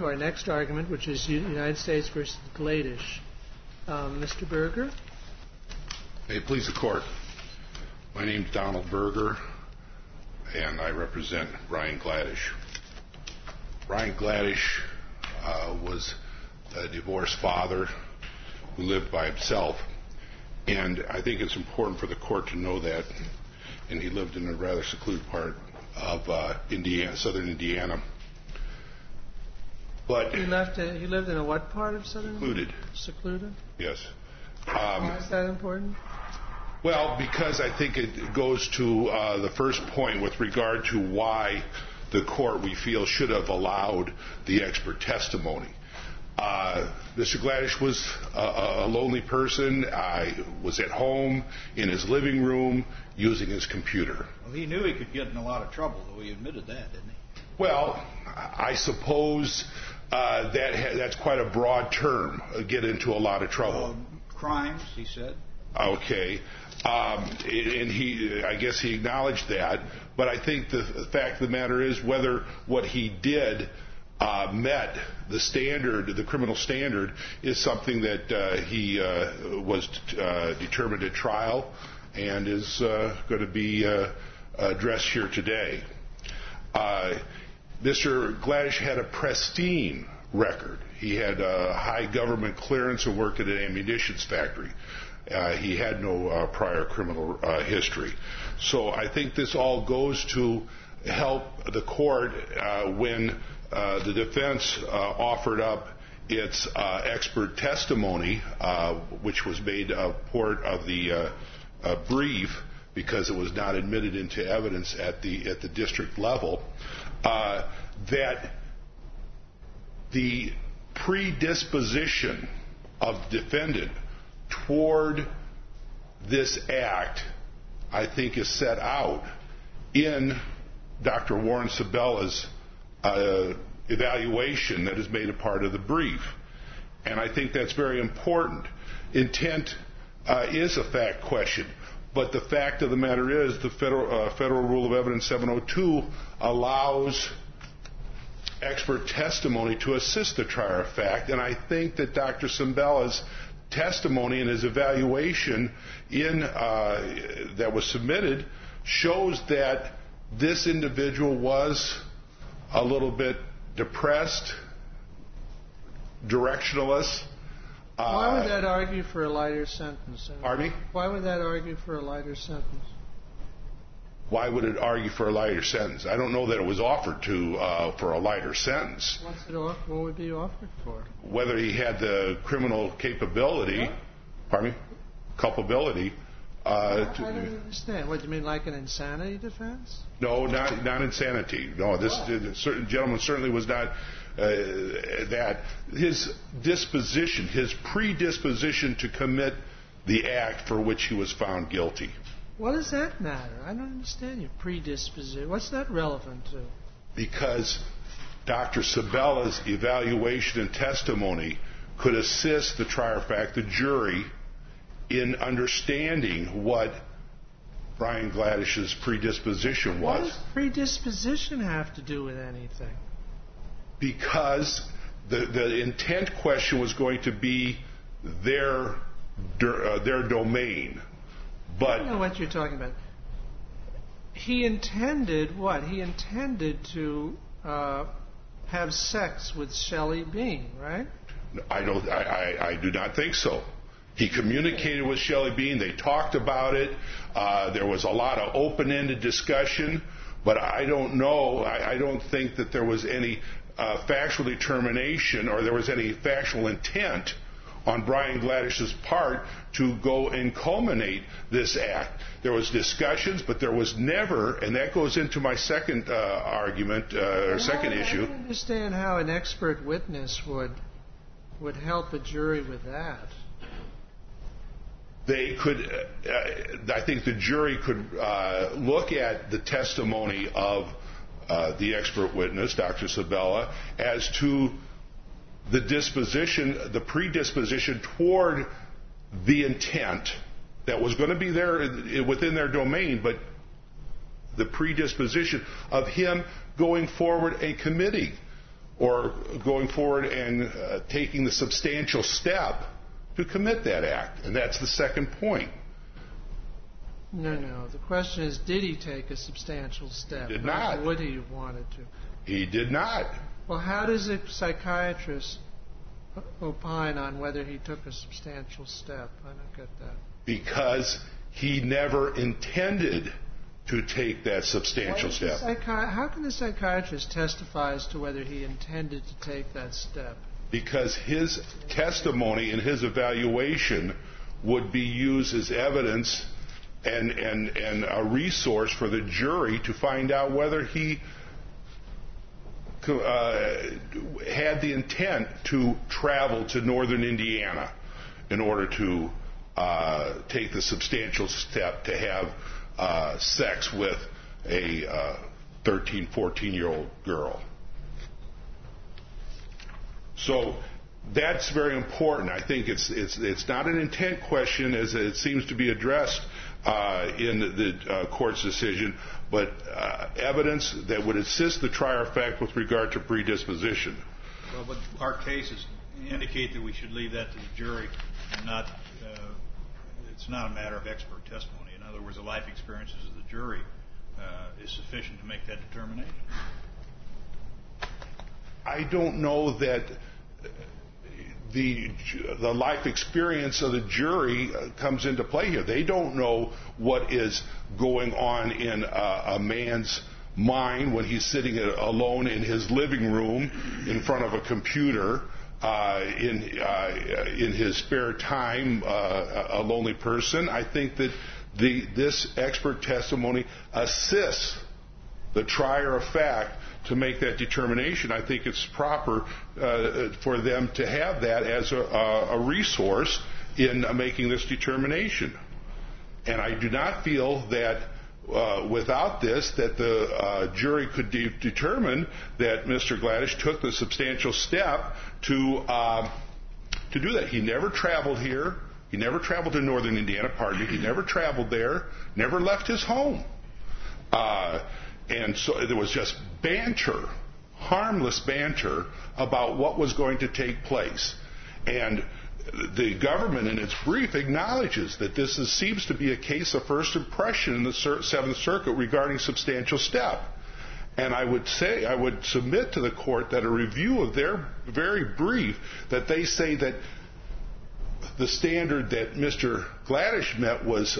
to our next argument, which is United States versus Gladish. Mr. Berger? May it please the Court. My name is Donald Berger, and I represent Brian Gladish. Brian Gladish was a divorced father who lived by himself, and I think it's important for the Court to know that. And he lived in a rather secluded part of Indiana, southern Indiana. But he lived in a what part of southern? Secluded? Yes. Why is that important? Well, because I think it goes to the first point with regard to why the Court, we feel, should have allowed the expert testimony. Mr. Gladish was a lonely person. Was at home in his living room using his computer. Well, he knew he could get in a lot of trouble, though. He admitted that, didn't he? Well, I suppose that's quite a broad term, get into a lot of trouble. Crimes, he said. Okay. And I guess he acknowledged that. But I think the fact of the matter is whether what he did met the standard, the criminal standard, is something that he was determined at trial and is going to be addressed here today. Mr. Gladish had a pristine record. He had a high government clearance and worked at an ammunitions factory. He had no prior criminal history. So I think this all goes to help the Court when the defense offered up its expert testimony, which was made a part of the brief because it was not admitted into evidence at the district level, that the predisposition of defendant toward this act, I think, is set out in Dr. Warren Sabella's evaluation that is made a part of the brief. And I think that's very important. Intent is a fact question, but the fact of the matter is the Federal Rule of Evidence 702 allows expert testimony to assist the trier of fact, and I think that Dr. Sabella's testimony and his evaluation that was submitted shows that this individual was a little bit depressed, directionless. Why would that argue for a lighter sentence? Pardon me? Why would that argue for a lighter sentence? Why would it argue for a lighter sentence? I don't know that it was offered for a lighter sentence. What would be offered for? Whether he had the criminal capability, pardon me, culpability. I don't understand. What do you mean, like an insanity defense? No, not insanity. No, this certain gentleman certainly was not that. His disposition, his predisposition to commit the act for which he was found guilty. What does that matter? I don't understand your predisposition. What's that relevant to? Because Dr. Sabella's evaluation and testimony could assist the trier of fact, the jury, in understanding what Brian Gladish's predisposition was. What does predisposition have to do with anything? Because the intent question was going to be their domain. But I don't know what you're talking about. He intended what? He intended to have sex with Shelley Bean, right? I do not think so. He communicated with Shelley Bean. They talked about it. There was a lot of open-ended discussion. But I don't know. I don't think that there was any factual determination or there was any factual intent on Brian Gladish's part to go and culminate this act. There was discussions, but there was never, and that goes into my second argument, or second issue. I don't understand how an expert witness would help a jury with that. They could, I think the jury could look at the testimony of the expert witness, Dr. Sabella, as to the disposition, the predisposition toward the intent that was going to be there within their domain, but the predisposition of him going forward and committing or going forward and taking the substantial step to commit that act. And that's the second point. No. The question is, did he take a substantial step? He did not. Would he have wanted to? He did not. Well, how does a psychiatrist opine on whether he took a substantial step? I don't get that. Because he never intended to take that substantial step. How can the psychiatrist testify as to whether he intended to take that step? Because his testimony and his evaluation would be used as evidence and a resource for the jury to find out whether he had the intent to travel to northern Indiana in order to take the substantial step to have sex with a 13, 14-year-old girl. So that's very important. I think it's not an intent question as it seems to be addressed in the court's decision, but evidence that would assist the trier of fact with regard to predisposition. Well, but our cases indicate that we should leave that to the jury and not. It's not a matter of expert testimony. In other words, the life experiences of the jury is sufficient to make that determination. I don't know that the life experience of the jury comes into play here. They don't know what is going on in a man's mind when he's sitting alone in his living room in front of a computer in his spare time, a lonely person. I think that this expert testimony assists the trier of fact to make that determination. I think it's proper for them to have that as a resource in making this determination. And I do not feel that without this that the jury could determine that Mr. Gladish took the substantial step to do that. He never traveled here. He never traveled to northern Indiana, He never traveled there, never left his home. And so there was just banter, harmless banter, about what was going to take place. And the government in its brief acknowledges that this seems to be a case of first impression in the Seventh Circuit regarding substantial step. And I would submit to the court that a review of their very brief, that they say that the standard that Mr. Gladish met was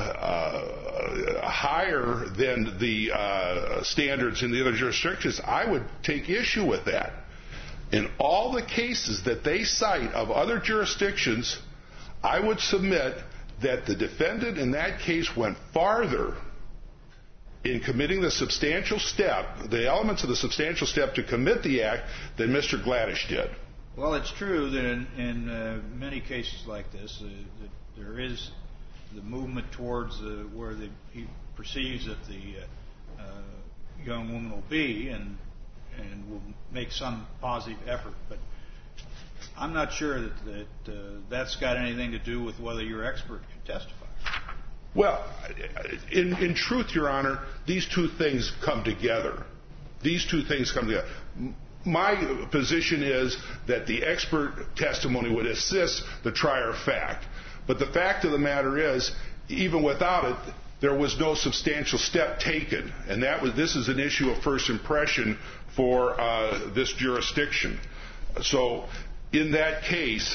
higher than the standards in the other jurisdictions. I would take issue with that. In all the cases that they cite of other jurisdictions, I would submit that the defendant in that case went farther in committing the substantial step, the elements of the substantial step to commit the act, than Mr. Gladish did. Well, it's true that in many cases like this, that there is the movement towards where he perceives that the young woman will be and will make some positive effort. But I'm not sure that that's got anything to do with whether your expert can testify. Well, in truth, Your Honor, these two things come together. My position is that the expert testimony would assist the trier of fact. But the fact of the matter is, even without it, there was no substantial step taken. And this is an issue of first impression for this jurisdiction. So in that case,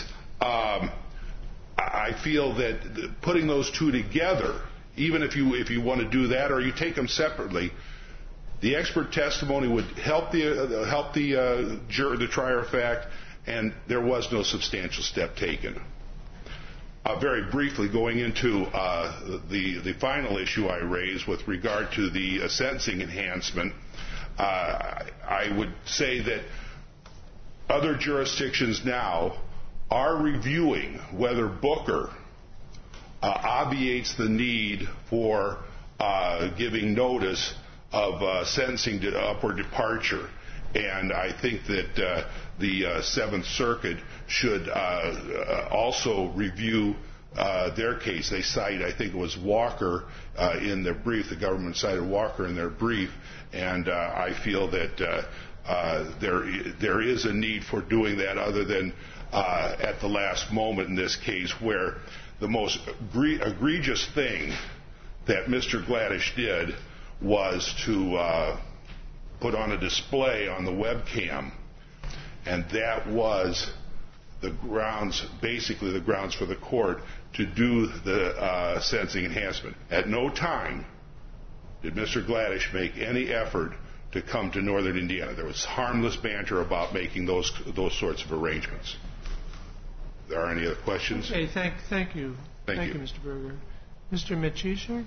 I feel that putting those two together, even if you want to do that or you take them separately, the expert testimony would help the trier of fact, and there was no substantial step taken. Very briefly, going into the final issue I raised with regard to the sentencing enhancement, I would say that other jurisdictions now are reviewing whether Booker obviates the need for giving notice of sentencing to upward departure. And I think that the Seventh Circuit should also review their case. They cite, I think it was Walker in their brief, the government cited Walker in their brief, and I feel that there is a need for doing that, other than at the last moment in this case, where the most egregious thing that Mr. Gladish did was to put on a display on the webcam, and that was basically the grounds for the court to do the sentencing enhancement. At no time did Mr. Gladish make any effort to come to Northern Indiana. There was harmless banter about making those sorts of arrangements. If there are any other questions? Okay, thank you. Thank you, Mr. Berger. Mr. Mitchisher?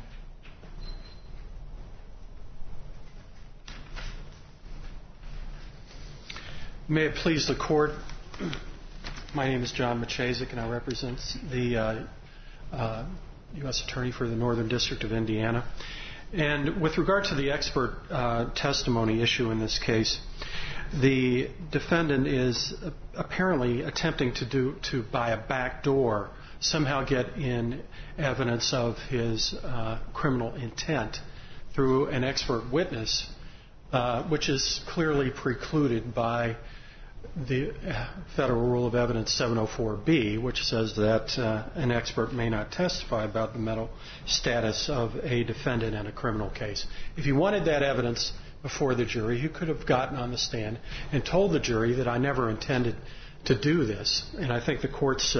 May it please the Court, my name is John Machazek, and I represent the U.S. Attorney for the Northern District of Indiana. And with regard to the expert testimony issue in this case, the defendant is apparently attempting to by a back door, somehow get in evidence of his criminal intent through an expert witness, which is clearly precluded by the Federal Rule of Evidence 704B, which says that an expert may not testify about the mental status of a defendant in a criminal case. If he wanted that evidence before the jury, he could have gotten on the stand and told the jury that I never intended to do this. And I think the Court's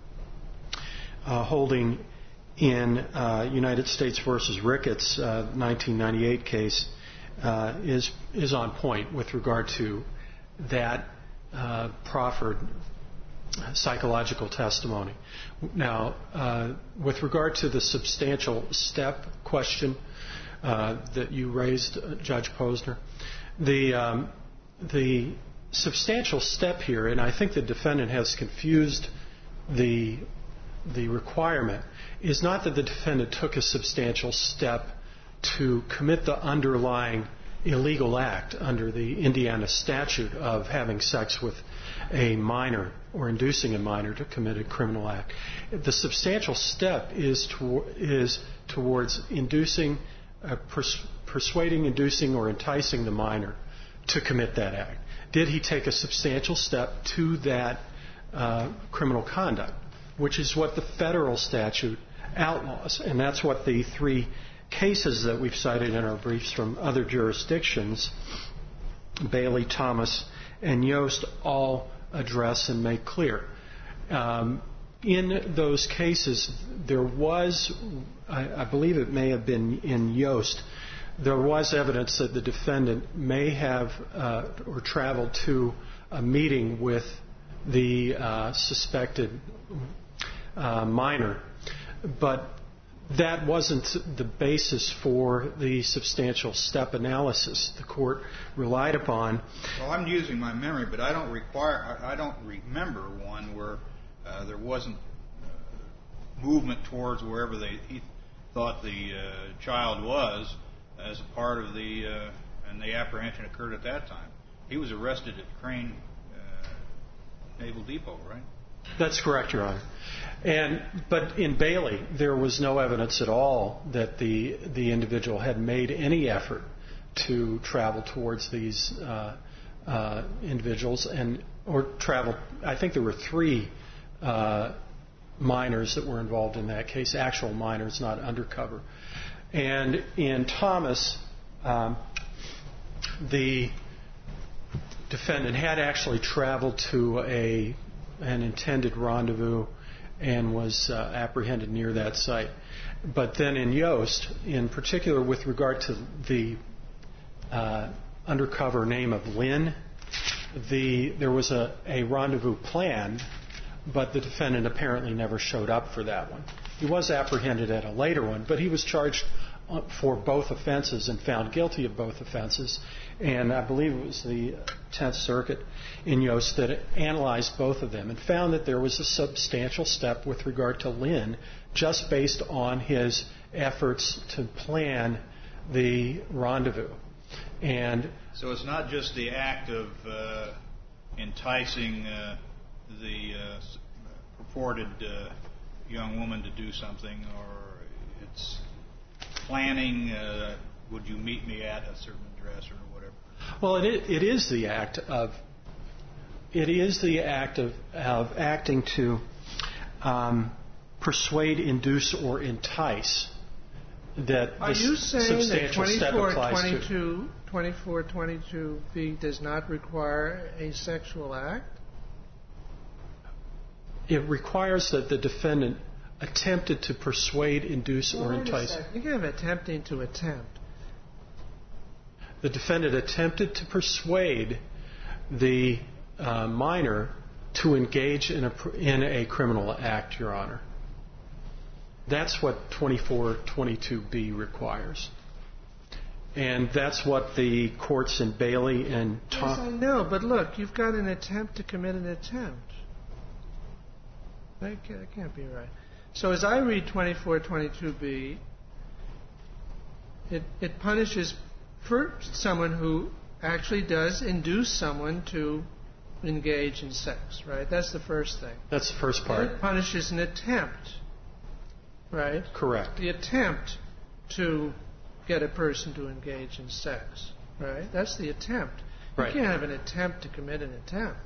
holding in United States v. Ricketts, 1998 case, is on point with regard to that proffered psychological testimony. Now, with regard to the substantial step question that you raised, Judge Posner, the substantial step here, and I think the defendant has confused the requirement, is not that the defendant took a substantial step to commit the underlying illegal act under the Indiana statute of having sex with a minor or inducing a minor to commit a criminal act. The substantial step is towards inducing, persuading, inducing, or enticing the minor to commit that act. Did he take a substantial step to that criminal conduct, which is what the federal statute outlaws, and that's what the three cases that we've cited in our briefs from other jurisdictions, Bailey, Thomas, and Yost, all address and make clear. In those cases, there was, I believe it may have been in Yost, there was evidence that the defendant may have or traveled to a meeting with the suspected minor, but that wasn't the basis for the substantial step analysis the court relied upon. Well, I'm using my memory, but I don't remember one where there wasn't movement towards wherever he thought the child was as a part of and the apprehension occurred at that time. He was arrested at Crane Naval Depot, right? That's correct, Your Honor. But in Bailey, there was no evidence at all that the individual had made any effort to travel towards these individuals or travel. I think there were three minors that were involved in that case, actual minors, not undercover. And in Thomas, the defendant had actually traveled to an intended rendezvous and was apprehended near that site. But then in Yost, in particular with regard to the undercover name of Lynn, there was a rendezvous planned, but the defendant apparently never showed up for that one. He was apprehended at a later one, but he was charged for both offenses and found guilty of both offenses. And I believe it was the 10th Circuit in Yost that analyzed both of them and found that there was a substantial step with regard to Lynn just based on his efforts to plan the rendezvous. And so it's not just the act of enticing the purported young woman to do something, or it's planning, would you meet me at a certain address or whatever? Well, it is the act of acting to persuade, induce, or entice that Are you saying that substantial step applies to. 2422B does not require a sexual act? It requires that the defendant attempted to persuade, induce, or entice. You can have attempting to attempt. The defendant attempted to persuade the minor to engage in a criminal act, Your Honor. That's what 2422B requires. And that's what the courts in Bailey and Yes, I know, but look, you've got an attempt to commit an attempt. That can't be right. So as I read 2422B, it punishes for someone who actually does induce someone to engage in sex, right? That's the first thing. That's the first part. It punishes an attempt, right? Correct. The attempt to get a person to engage in sex, right? That's the attempt. Right. You can't have an attempt to commit an attempt.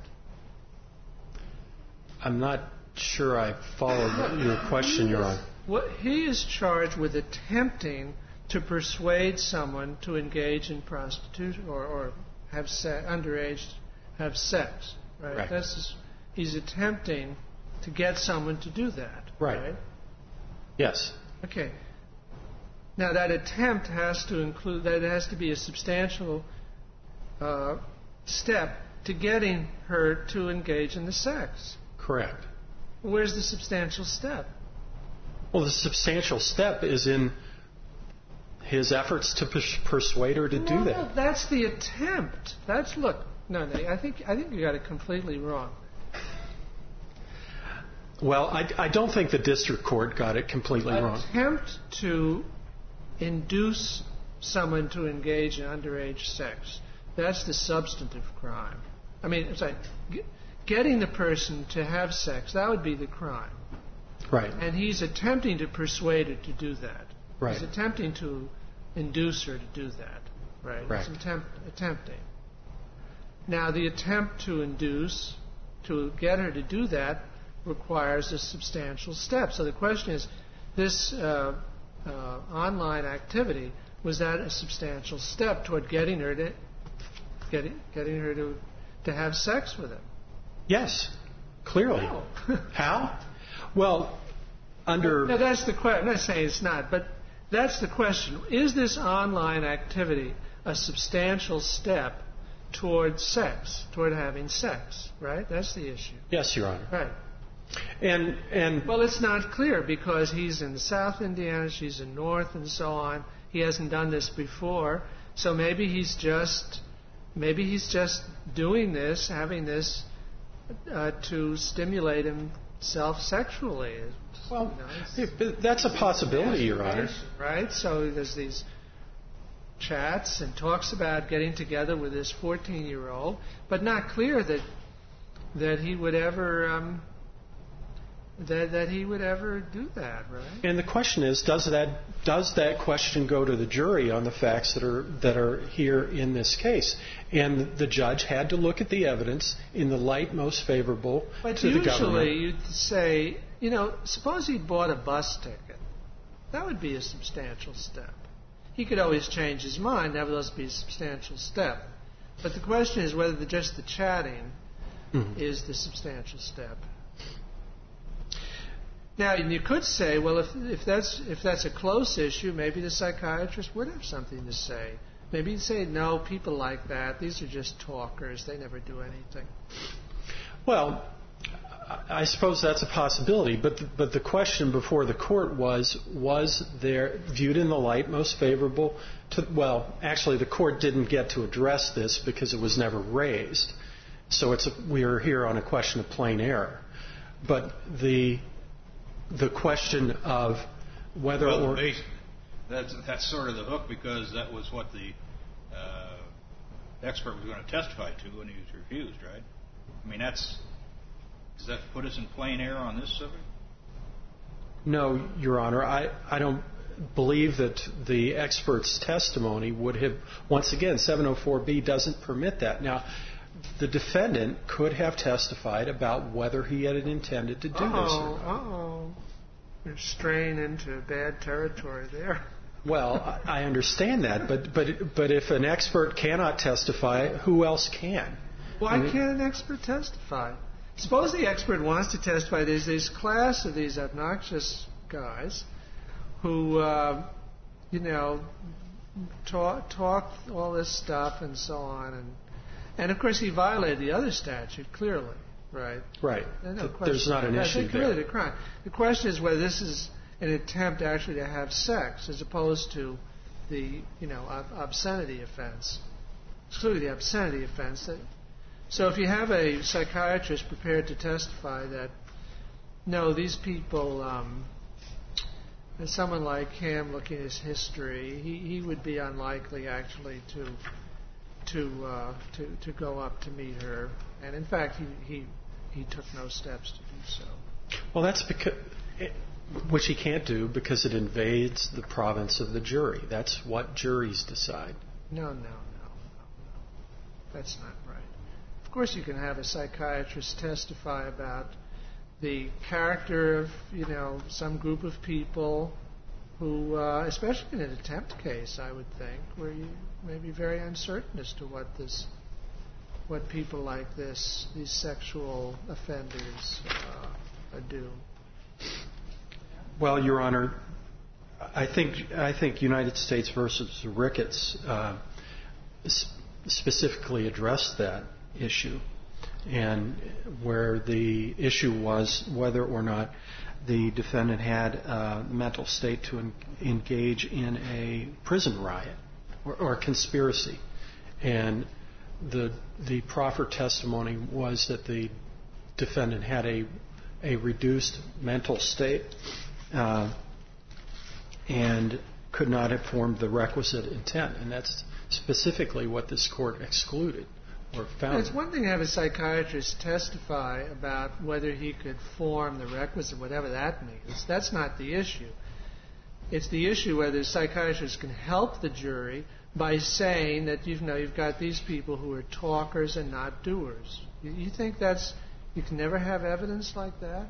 I'm not sure I followed your question, Your Honor. He is charged with attempting to persuade someone to engage in prostitution or have underage have sex, right? He's attempting to get someone to do that, right? Yes. Okay. Now that attempt has to include that it has to be a substantial step to getting her to engage in the sex. Correct. Where's the substantial step? Well, the substantial step is in his efforts to persuade her to do that. No, that's the attempt. I think you got it completely wrong. Well, I don't think the district court got it completely wrong. Attempt to induce someone to engage in underage sex. That's the substantive crime. I mean, it's like getting the person to have sex, that would be the crime. Right. And he's attempting to persuade her to do that. Right. He's attempting to induce her to do that. Right. Right. It's attempting. Now, the attempt to induce, to get her to do that, requires a substantial step. So the question is, this online activity, was that a substantial step toward getting her to have sex with him? Yes, clearly. No. How? Well, under... No, that's the question. I'm not saying it's not, but that's the question. Is this online activity a substantial step toward sex, toward having sex, right? That's the issue. Yes, Your Honor. Right. And well, it's not clear because he's in South Indiana, she's in North, and so on. He hasn't done this before, so maybe he's just doing this, having this to stimulate himself sexually. Well, that's a possibility, Your Honor. Right. So there's these chats and talks about getting together with this 14-year-old, but not clear that he would ever. That he would ever do that, right? And the question is, does that question go to the jury on the facts that are here in this case? And the judge had to look at the evidence in the light most favorable to the government. But usually you'd say, suppose he bought a bus ticket. That would be a substantial step. He could always change his mind, nevertheless be a substantial step. But the question is whether just the chatting is the substantial step. Now, you could say, well, if that's a close issue, maybe the psychiatrist would have something to say. Maybe he'd say, no, people like that, these are just talkers, they never do anything. Well, I suppose that's a possibility, but the question before the court was there viewed in the light most favorable to, well, actually the court didn't get to address this because it was never raised. So we are here on a question of plain error. But the question of whether that's sort of the hook, because that was what the expert was going to testify to when he was refused, right? I mean, does that put us in plain error on this subject? No, Your Honor. I don't. believe that the expert's testimony would have, once again, 704B doesn't permit that. Now, the defendant could have testified about whether he had intended to do this or not. You're straying into bad territory there. Well, I understand that, but if an expert cannot testify, who else can? Why can't an expert testify? Suppose the expert wants to testify. There's this class of these obnoxious guys who, talk all this stuff and so on, and of course he violated the other statute clearly, right? Right. No There's not an issue there. They committed a crime. The question is whether this is an attempt actually to have sex, as opposed to the obscenity offense. Excluding the obscenity offense. So if you have a psychiatrist prepared to testify that no, these people, someone like him, looking at his history, he would be unlikely actually to go up to meet her, and in fact he took no steps to do so. Well, that's because, which he can't do because it invades the province of the jury. That's what juries decide. No. That's not right. Of course, you can have a psychiatrist testify about the character of some group of people who, especially in an attempt case, I would think, where you may be very uncertain as to what people like this, these sexual offenders, do. Well, Your Honor, I think United States versus Ricketts specifically addressed that issue, and where the issue was whether or not the defendant had a mental state to engage in a prison riot or conspiracy, and the proffered testimony was that the defendant had a reduced mental state and could not have formed the requisite intent, and that's specifically what this court excluded or found. It's one thing to have a psychiatrist testify about whether he could form the requisite, whatever that means. That's not the issue. It's the issue whether the psychiatrist can help the jury by saying that you've got these people who are talkers and not doers. You think you can never have evidence like that?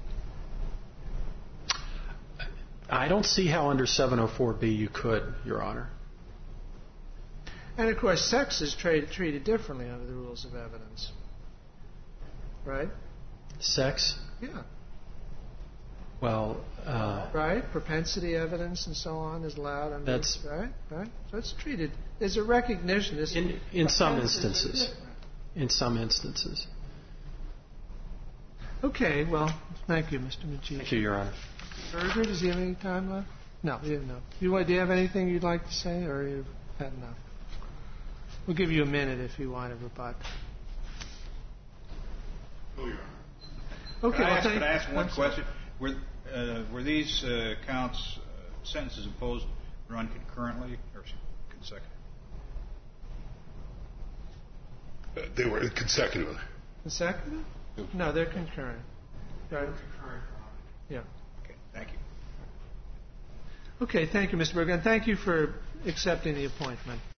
I don't see how under 704B you could, Your Honor. And of course, sex is treated differently under the rules of evidence, right? Sex? Yeah. Well, right? Propensity evidence and so on is allowed under. That's right. So it's treated. There's a recognition. In some instances. In some instances. Okay. Well, thank you, Mr. Maciej. Thank you, Your Honor. Berger, does he have any time left? No, he didn't know. Do you have anything you'd like to say, or you've had enough? We'll give you a minute if you want to rebut. Okay. Could I ask one question? Were these counts, sentences imposed, run concurrently or consecutively? They were consecutively. Consecutive? No, they're concurrent. Right? Concurrent. Yeah. Okay. Thank you. Okay. Thank you, Mr. Berger, and thank you for accepting the appointment.